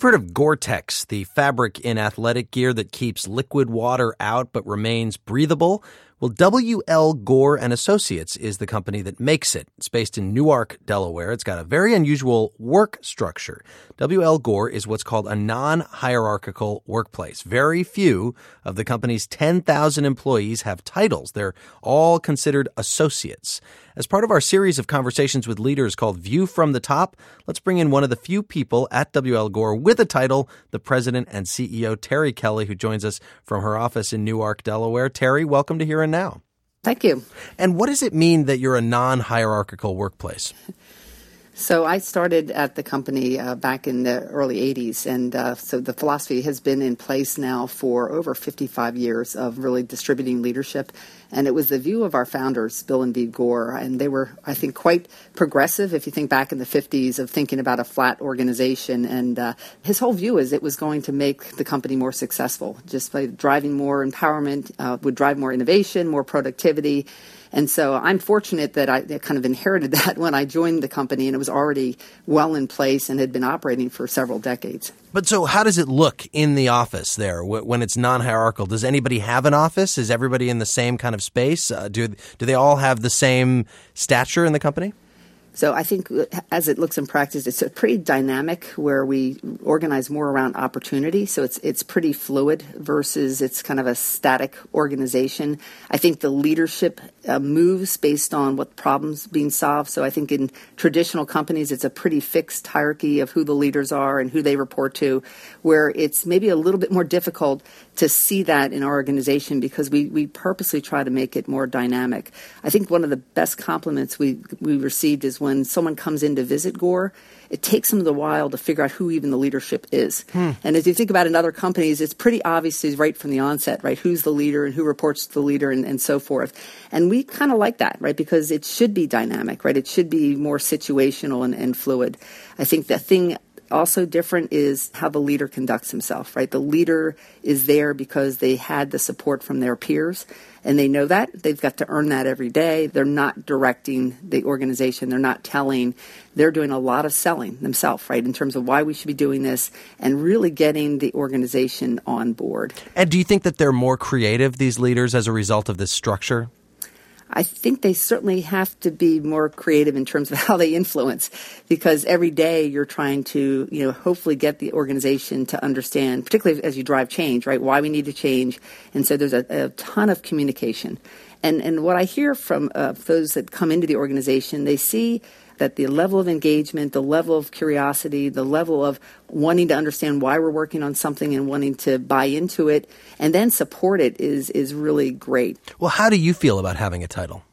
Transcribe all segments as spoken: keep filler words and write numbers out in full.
You've heard of Gore-Tex, the fabric in athletic gear that keeps liquid water out but remains breathable. Well, W L. Gore and Associates is the company that makes it. It's based in Newark, Delaware. It's got a very unusual work structure. W L. Gore is what's called a non-hierarchical workplace. Very few of the company's ten thousand employees have titles. They're all considered associates. As part of our series of conversations with leaders called View from the Top, let's bring in one of the few people at W L. Gore with a title, the president and C E O, Terry Kelly, who joins us from her office in Newark, Delaware. Terry, welcome to Here and Now. Thank you. And what does it mean that you're a non-hierarchical workplace? So I started at the company uh, back in the early eighties, and uh, so the philosophy has been in place now for over fifty-five years of really distributing leadership. And it was the view of our founders, Bill and Bea Gore, and they were, I think, quite progressive if you think back in the fifties of thinking about a flat organization. And uh, his whole view is it was going to make the company more successful, just by driving more empowerment, uh, would drive more innovation, more productivity. And so I'm fortunate that I kind of inherited that when I joined the company, and it was already well in place and had been operating for several decades. But so how does it look in the office there when it's non-hierarchical? Does anybody have an office? Is everybody in the same kind of space? Uh, do, do they all have the same stature in the company? So I think as it looks in practice, it's a pretty dynamic where we organize more around opportunity. So it's it's pretty fluid versus it's kind of a static organization. I think the leadership uh, moves based on what problems being solved. So I think in traditional companies, it's a pretty fixed hierarchy of who the leaders are and who they report to, where it's maybe a little bit more difficult to see that in our organization because we, we purposely try to make it more dynamic. I think one of the best compliments we we received is when someone comes in to visit Gore, it takes them a while to figure out who even the leadership is. Hmm. And as you think about in other companies, it's pretty obvious right from the onset, right? Who's the leader and who reports to the leader and, and so forth. And we kind of like that, right? Because it should be dynamic, right? It should be more situational and, and fluid. I think the thing also different is how the leader conducts himself, right? The leader is there because they had the support from their peers, and they know that. They've got to earn that every day. They're not directing the organization. They're not telling. They're doing a lot of selling themselves, right, in terms of why we should be doing this and really getting the organization on board. And do you think that they're more creative, these leaders, as a result of this structure? I think they certainly have to be more creative in terms of how they influence, because every day you're trying to, you know, hopefully get the organization to understand, particularly as you drive change, right, why we need to change. And so there's a, a ton of communication. And and what I hear from uh, those that come into the organization, they see that the level of engagement, the level of curiosity, the level of wanting to understand why we're working on something and wanting to buy into it and then support it is is really great. Well, how do you feel about having a title?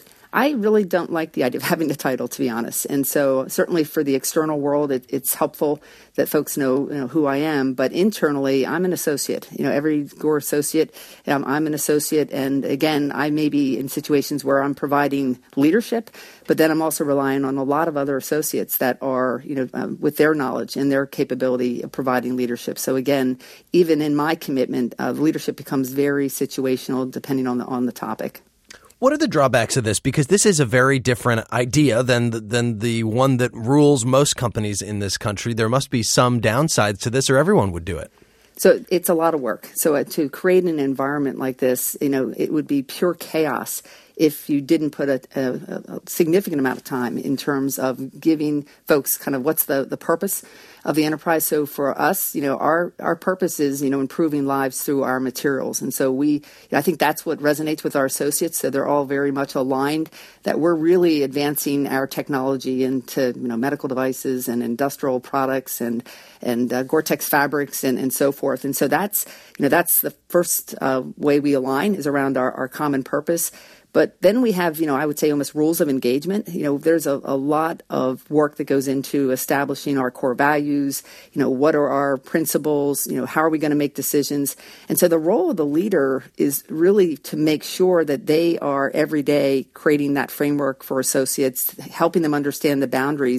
I really don't like the idea of having a title, to be honest. And so certainly for the external world, it, it's helpful that folks know, you know who I am. But internally, I'm an associate. You know, every Gore associate, um, I'm an associate. And again, I may be in situations where I'm providing leadership, but then I'm also relying on a lot of other associates that are, you know, um, with their knowledge and their capability of providing leadership. So again, even in my commitment, uh, leadership becomes very situational depending on the on the topic. What are the drawbacks of this? Because this is a very different idea than the, than the one that rules most companies in this country. There must be some downsides to this, or everyone would do it. So it's a lot of work. So uh, to create an environment like this, you know, it would be pure chaos if you didn't put a, a, a significant amount of time in terms of giving folks kind of what's the, the purpose of the enterprise. So for us, you know, our, our purpose is, you know, improving lives through our materials. And so we, I think that's what resonates with our associates. So they're all very much aligned that we're really advancing our technology into, you know, medical devices and industrial products and, and uh, Gore-Tex fabrics and, and so forth. And so that's, you know, that's the first uh, way we align is around our, our common purpose. But then we have, you know, I would say almost rules of engagement. You know, there's a, a lot of work that goes into establishing our core values. You know, what are our principles? You know, how are we going to make decisions? And so the role of the leader is really to make sure that they are every day creating that framework for associates, helping them understand the boundaries,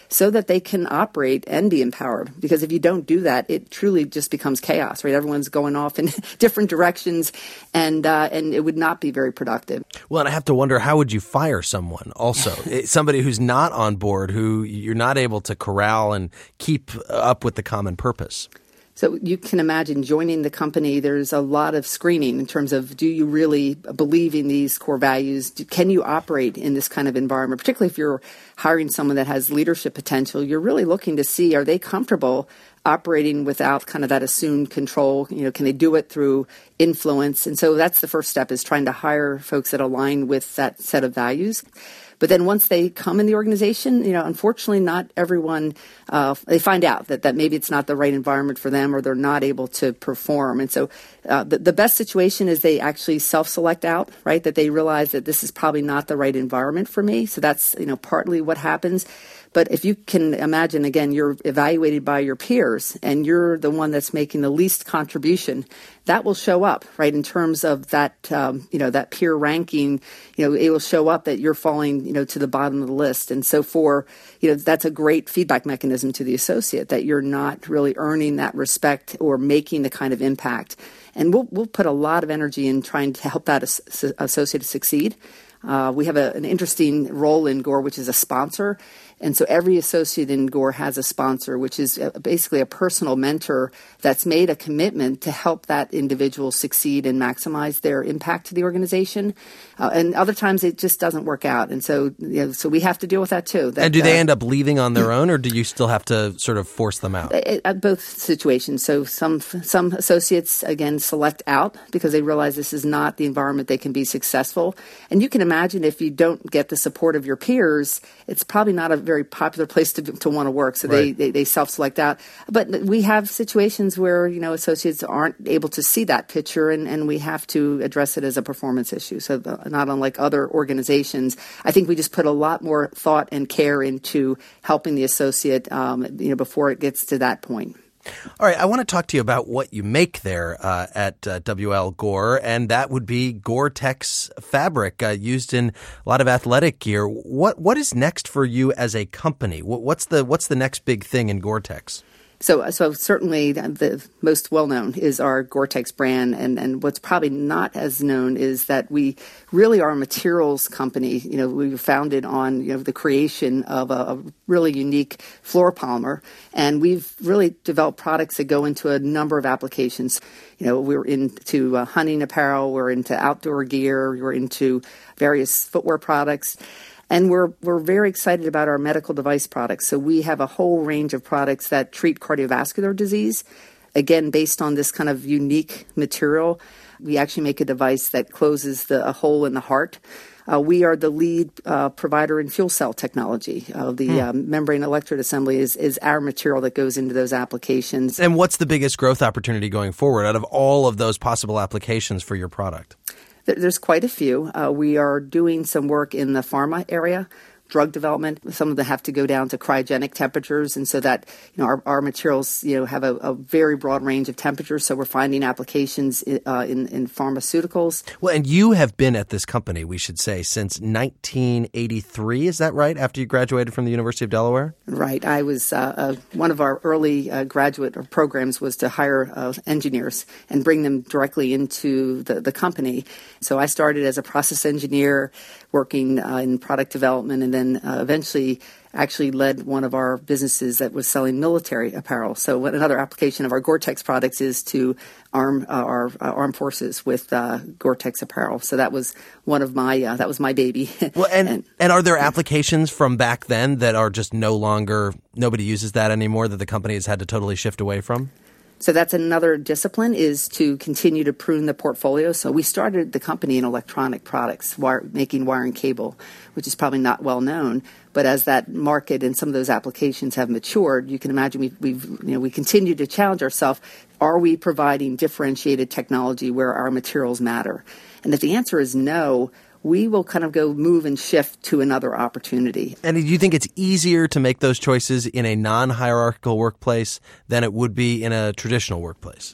so that they can operate and be empowered. Because if you don't do that, it truly just becomes chaos, right? Everyone's going off in different directions, and uh, and it would not be very productive. Well, and I have to wonder, how would you fire someone also? Somebody who's not on board, who you're not able to corral and keep up with the common purpose. So you can imagine joining the company, there's a lot of screening in terms of, do you really believe in these core values? Do, can you operate in this kind of environment? Particularly if you're hiring someone that has leadership potential, you're really looking to see, are they comfortable operating without kind of that assumed control? You know, can they do it through influence? And so that's the first step, is trying to hire folks that align with that set of values. But then once they come in the organization, you know, unfortunately, not everyone, uh, they find out that, that maybe it's not the right environment for them, or they're not able to perform. And so uh, the, the best situation is they actually self-select out, right, that they realize that this is probably not the right environment for me. So that's, you know, partly what happens. But if you can imagine, again, you're evaluated by your peers and you're the one that's making the least contribution, that will show up, right, in terms of that, um, you know, that peer ranking. You know, it will show up that you're falling, you know, to the bottom of the list. And so for, you know, that's a great feedback mechanism to the associate, that you're not really earning that respect or making the kind of impact. And we'll we'll put a lot of energy in trying to help that as- associate succeed. Uh, we have a, an interesting role in Gore, which is a sponsor. And so every associate in Gore has a sponsor, which is basically a personal mentor that's made a commitment to help that individual succeed and maximize their impact to the organization. Uh, and other times it just doesn't work out. And so, you know, so we have to deal with that too. That, and do they uh, end up leaving on their own, or do you still have to sort of force them out? At both situations. So some some associates, again, select out because they realize this is not the environment they can be successful. And you can imagine, if you don't get the support of your peers, it's probably not a very popular place to to want to work. So right. they, they, they self-select out. But we have situations where, you know, associates aren't able to see that picture, and, and we have to address it as a performance issue. So the, not unlike other organizations, I think we just put a lot more thought and care into helping the associate, um, you know, before it gets to that point. All right, I want to talk to you about what you make there uh, at uh, W L Gore, and that would be Gore-Tex fabric uh, used in a lot of athletic gear. What what is next for you as a company? What, what's the what's the next big thing in Gore-Tex? So, so certainly the most well-known is our Gore-Tex brand, and, and what's probably not as known is that we really are a materials company. You know, we were founded on, you know, the creation of a, a really unique fluoropolymer, and we've really developed products that go into a number of applications. You know, we're into uh, hunting apparel, we're into outdoor gear, we're into various footwear products. And we're we're very excited about our medical device products. So we have a whole range of products that treat cardiovascular disease, again, based on this kind of unique material. We actually make a device that closes the, a hole in the heart. Uh, we are the lead uh, provider in fuel cell technology. Uh, the hmm. uh, membrane electrode assembly is, is our material that goes into those applications. And what's the biggest growth opportunity going forward out of all of those possible applications for your product? There's quite a few. Uh, we are doing some work in the pharma area, drug development. Some of them have to go down to cryogenic temperatures, and so that, you know, our, our materials, you know, have a, a very broad range of temperatures. So we're finding applications uh, in, in pharmaceuticals. Well, and you have been at this company, we should say, since nineteen eighty-three. Is that right? After you graduated from the University of Delaware? Right. I was uh, uh, one of our early uh, graduate programs was to hire uh, engineers and bring them directly into the, the company. So I started as a process engineer, working uh, in product development, and then uh, eventually actually led one of our businesses that was selling military apparel. So what another application of our Gore-Tex products is to arm uh, our uh, armed forces with uh, Gore-Tex apparel. So that was one of my uh, that was my baby. Well, and, and and are there applications from back then that are just no longer, nobody uses that anymore, that the company has had to totally shift away from? So that's another discipline, is to continue to prune the portfolio. So we started the company in electronic products, wire, making wire and cable, which is probably not well known. But as that market and some of those applications have matured, you can imagine we've, we've you know, we continue to challenge ourselves. Are we providing differentiated technology where our materials matter? And if the answer is no, we will kind of go move and shift to another opportunity. And do you think it's easier to make those choices in a non-hierarchical workplace than it would be in a traditional workplace?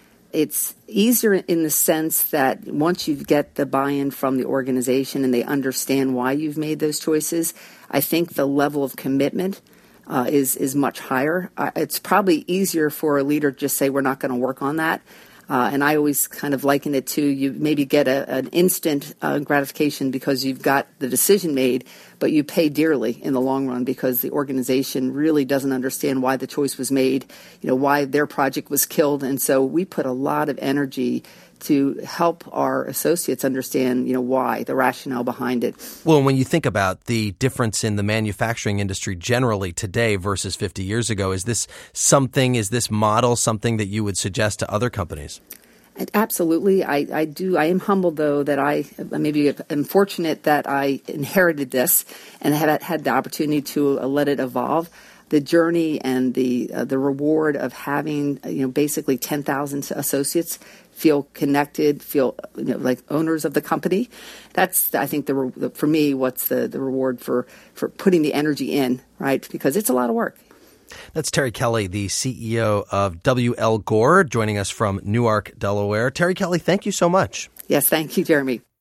It's easier in the sense that once you get the buy-in from the organization and they understand why you've made those choices, I think the level of commitment uh, is is much higher. Uh, it's probably easier for a leader to just say, we're not going to work on that. Uh, and I always kind of liken it to you maybe get a, an instant uh, gratification because you've got the decision made, but you pay dearly in the long run because the organization really doesn't understand why the choice was made, you know, why their project was killed. And so we put a lot of energy to help our associates understand, you know, why, the rationale behind it. Well, when you think about the difference in the manufacturing industry generally today versus fifty years ago, is this something, is this model something that you would suggest to other companies? Absolutely. I, I do. I am humbled, though, that I maybe am fortunate that I inherited this and have had the opportunity to uh, let it evolve. The journey and the uh, the reward of having, you know, basically ten thousand associates feel connected, feel, you know, like owners of the company. That's, I think, the, the for me, what's the, the reward for, for putting the energy in, right? Because it's a lot of work. That's Terry Kelly, the C E O of W L Gore, joining us from Newark, Delaware. Terry Kelly, thank you so much. Yes, thank you, Jeremy.